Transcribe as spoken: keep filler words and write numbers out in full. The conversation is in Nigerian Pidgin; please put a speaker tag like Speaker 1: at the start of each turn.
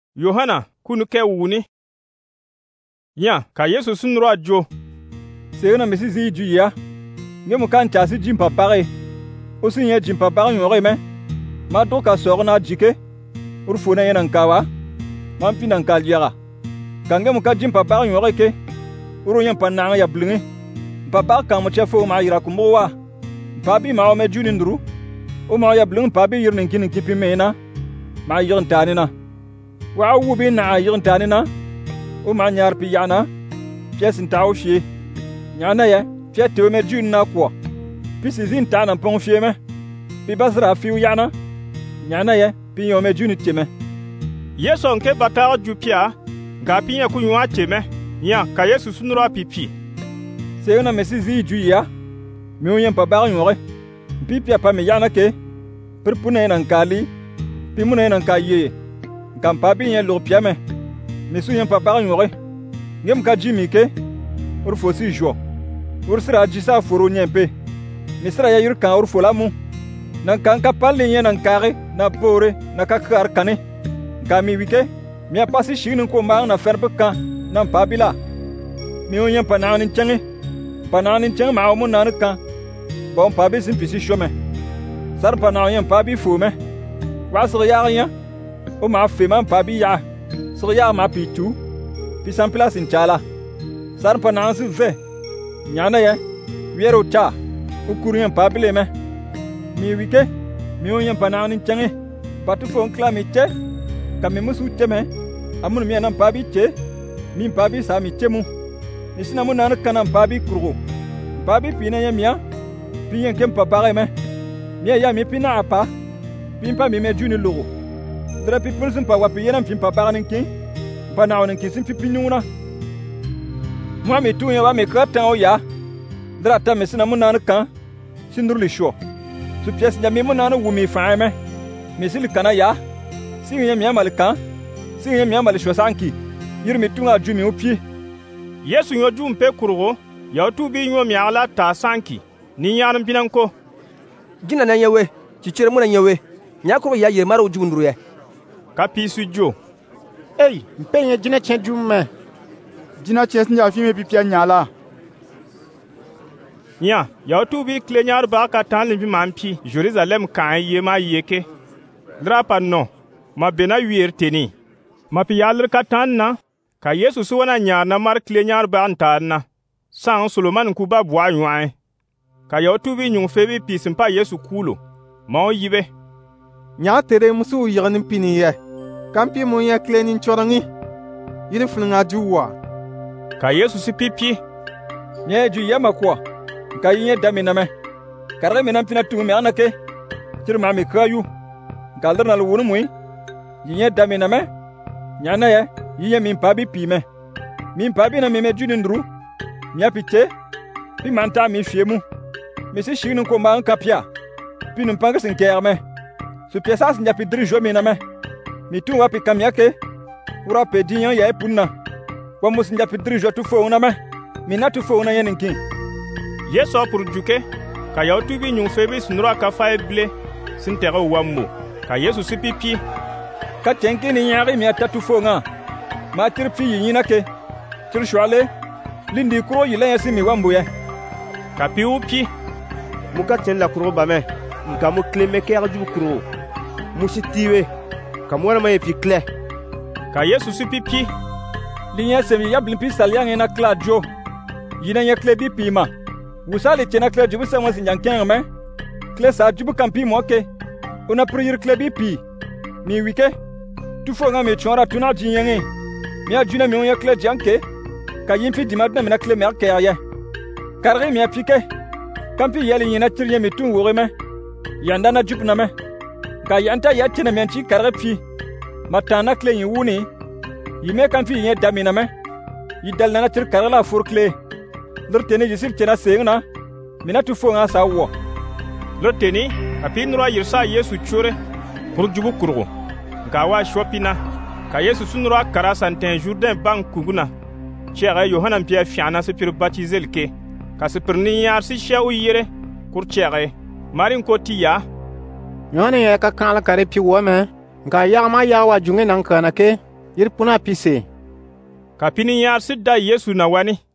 Speaker 1: Yohana kunu ke wuni. Ya ka Yesu sunro ajo.
Speaker 2: Seyna mesi zi ju ya. Ngemu kan chasi jim papare. Osi nye jim papare nyore me. Ma do ka sorna jike. Urfuna yenan kawa. Man pinan kaljara. Kangemu ka jim papare nyore ke. Uru yen pananga ya blingi. Papa kan mo chefo ma yira kumowa. Pabi ma o me junin duru. O ma ya bling pabi yirnin kinin kipi mena. Ma yirin tanina. Wa wubi na yirin tanina. O ma nyar pi yana. Piesin tawo shi. Nyana ye, fie te me jun na kwa. Pi si zin ta na pon fie me. Pi basra fi yana. Nyana ye, pi yo me jun teme.
Speaker 1: Yesu nke bata ju pia. Ga pi ya ku ywa teme. Ya ka Yesu sunura pipi.
Speaker 2: Seyna mesi zi ju ya. Mi oyen pa ba nyore. Pi pia pa me yana ke. Perpune nan kali. Pi mune nan kaye. Kam pa bi yen lo pia me. Mi su yen pa ba nyore. Ngem ka jimi ke. Ur fosi jo. Ur sira jisa foro nyempe. Misra ya yur kan ur folamu. Nan kan ka palle yen nan kare na pore na ka kar kane. Kami wike. Mi a pasi shinin ko ma na ferbe kan nan pabila. Mi oyen pananin change. Pananin change ma omun nan kan. Bon pabi sin pisi shome. Sar pananin pabi fume. Wa sir ya rien. O ma fe man pabi ya. Sir ya ma pitu. Pi san place in chala. Sar panan si ve. Nyana ye. Wiero cha. Ukurien pabile me. Mi wike. Mi oyen pananin change. Patu fon klami che. Kami musu teme. Amun mi anan pabi che. Min pabi sa mi chemu. Nisina mun nan kanan pabi kuru. Pabi pina ye mia. Piyen kem papare me. Mia ya mi pina apa. Pimpa mi me juni logo. Dra pi pulsin pa wapi yenam pimpa papare ninki. Pa na onin kisin pi pinuna. Moi mi tu ya wa mi kraptan o ya. Dra ta mi sina mun nan kan. Sindur li sho. Su pièce ya mi mun nan wumi fa me. Mi sil kana ya. Si ye mi amal kan. Si ye mi amal sho sanki. Yir mi tu nga jumi o pi.
Speaker 1: Yesu nyo ju mpe kurugo. Ya tu bi nyo mi ala ta sanki. Ni yaram pinanko.
Speaker 3: Jina na nyewe. Chichere mu na nyewe. Nyako ya ye maro junduru ye.
Speaker 1: Ka pisu jo.
Speaker 4: Hey, mpenye jina chen jumme. Jina ches nya fi me pipia nyala.
Speaker 1: Nya, ya tu bi klenyar ba ka tan limpi mampi. Jerusalem kan ye ma yeke. Drapa no. Ma bena wier teni. Ma pi yalr ka tan na. Ka Yesu su wana nyar na mar klenyar ba antar na. Sang Solomon ku ba bwa nywae. Ka ya tu bi nyung febi pisin pa Yesu kulo. Ma o yibe.
Speaker 5: Nya tere musu yignin pini ye. Kampi mun ya klenin chorangi. Yiri fulnga juwa.
Speaker 1: Ka Yesu si pipi.
Speaker 2: Nye ju yema kwa. Ka yinye dami na me. Karre mi nampina tu me anake. Tirma mi kayu. Kaldar na luwunu mui. Yinye dami na me. Nyana ye. Yinye min pabi pi me. Min pabi na mi me junindru. Mia pite. Pi manta mi fiemu. Mi si shinin ko ma nkapia. Pi numpanga sin kerme. Su piesa sin japi drijo mi na me. Mi tu wapi kamyake. Ura pediyan ya epunna. Kwa musin japi drijo tu fo una me. Mi na tu fo una yeninki.
Speaker 1: Yesu apur juke. Ka ya tu bi nyung febi sunura ka fa eble. Sin tere wammo. Ka Yesu si pipi.
Speaker 2: Ka tenki ni nyari mi atatu fo nga. Ma tirpi yinina ke. Tir shwale. Lindi kuro yile yasi mi wambo ye.
Speaker 1: Ka pi upi.
Speaker 6: Muka chen la kuro ba me. Nka mu kle me kere ju kuro. Musi tiwe. Ka mwana ma epi kle.
Speaker 1: Ka Yesu si pipi.
Speaker 2: Linya semi ya blimpi salyang ena kla jo. Yina ya kle bi pima. Wusale chena kle jubu sa mwasi nyankeng me. Kle sa jubu kampi mwoke. Una priyir kle bi pi. Mi wike. Tufo nga me chonra tuna jinyange. Mi a juna mi on ya kle janke. Ka yimfi dimadna mina kle mer kerye. Karre mi a pike. Kampi yeli yina tirye mi tun wore me. Yanda na jupu na me. Ka yanta ya tina mi anchi karre pi. Matana kle yin wuni. Yime kampi yin dami na me. Yidal na tir karre la fur kle. Lurteni yisir chena seyna. Mina tufo nga sa wo.
Speaker 1: Lurteni. Api nura yirsa Yesu chure. Pour jubu kurgo. Ka wa shopina. Ka Yesu sunura kara santen Jourdain bang kuguna. Chere Yohana mpia fiana se pir baptiser ke. Ka se pir ni yar si che o yire. Kur chere. Marin ko tiya.
Speaker 4: Nyone ye ka kala kare pi wo me. Nga ya ma ya wa junge nan kana ke. yir puna pise.
Speaker 1: Ka pini yar sidda Yesu na wani.